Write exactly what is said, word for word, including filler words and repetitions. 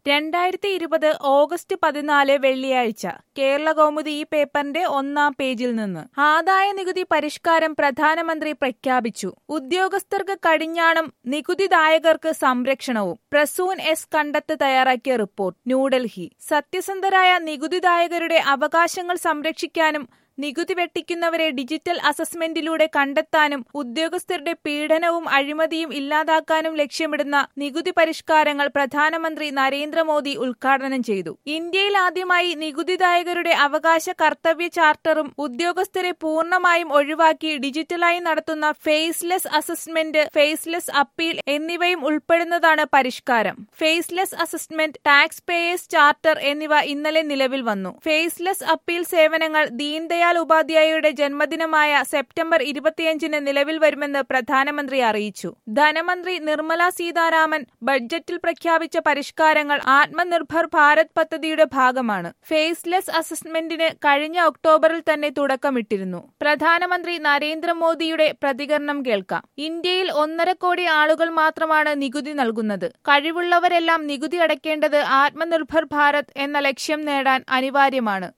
രണ്ടായിരത്തി ഇരുപത് ഓഗസ്റ്റ് പതിനാല് വെള്ളിയാഴ്ച കേരളകൗമുദി ഈ പേപ്പറിന്റെ ഒന്നാം പേജിൽ നിന്ന് ആദായ നികുതി പരിഷ്കാരം പ്രധാനമന്ത്രി പ്രഖ്യാപിച്ചു. ഉദ്യോഗസ്ഥർക്ക് കടിഞ്ഞാണും നികുതിദായകർക്ക് സംരക്ഷണവും. പ്രസൂൻ എസ് കണ്ടത്ത് തയ്യാറാക്കിയ റിപ്പോർട്ട്. ന്യൂഡൽഹി. സത്യസന്ധരായ നികുതിദായകരുടെ അവകാശങ്ങൾ സംരക്ഷിക്കാനും നികുതി വെട്ടിക്കുന്നവരെ ഡിജിറ്റൽ അസസ്മെന്റിലൂടെ കണ്ടെത്താനും ഉദ്യോഗസ്ഥരുടെ പീഡനവും അഴിമതിയും ഇല്ലാതാക്കാനും ലക്ഷ്യമിടുന്ന നികുതി പരിഷ്കാരങ്ങൾ പ്രധാനമന്ത്രി നരേന്ദ്രമോദി ഉദ്ഘാടനം ചെയ്തു. ഇന്ത്യയിൽ ആദ്യമായി നികുതിദായകരുടെ അവകാശ കർത്തവ്യ ചാർട്ടറും ഉദ്യോഗസ്ഥരെ പൂർണ്ണമായും ഒഴിവാക്കി ഡിജിറ്റലായി നടത്തുന്ന ഫേസ്ലെസ് അസസ്മെന്റ്, ഫേസ്ലെസ് അപ്പീൽ എന്നിവയും ഉൾപ്പെടുന്നതാണ് പരിഷ്കാരം. Faceless assessment, taxpayers charter എന്നിവ ഇന്നലെ നിലവിൽ വന്നു. ഫേസ്ലെസ് അപ്പീൽ സേവനങ്ങൾ ദീൻദയാൽ ഉപാധ്യായയുടെ ജന്മദിനമായ സെപ്റ്റംബർ ഇരുപത്തിയഞ്ചിന് നിലവിൽ വരുമെന്ന് പ്രധാനമന്ത്രി അറിയിച്ചു. ധനമന്ത്രി നിർമ്മല സീതാരാമൻ ബഡ്ജറ്റിൽ പ്രഖ്യാപിച്ച പരിഷ്കാരങ്ങൾ ആത്മനിർഭർ ഭാരത് പദ്ധതിയുടെ ഭാഗമാണ്. ഫേസ്ലെസ് അസസ്മെന്റിന് കഴിഞ്ഞ ഒക്ടോബറിൽ തന്നെ തുടക്കമിട്ടിരുന്നു. പ്രധാനമന്ത്രി നരേന്ദ്രമോദിയുടെ പ്രതികരണം കേൾക്കാം. ഇന്ത്യയിൽ ഒന്നര കോടി ആളുകൾ മാത്രമാണ് നികുതി നൽകുന്നത്. കഴിവുള്ളവരെല്ലാം നികുതി അടയ്ക്കേണ്ടത് ആത്മനിർഭർ ഭാരത് എന്ന ലക്ഷ്യം നേടാൻ അനിവാര്യമാണ്.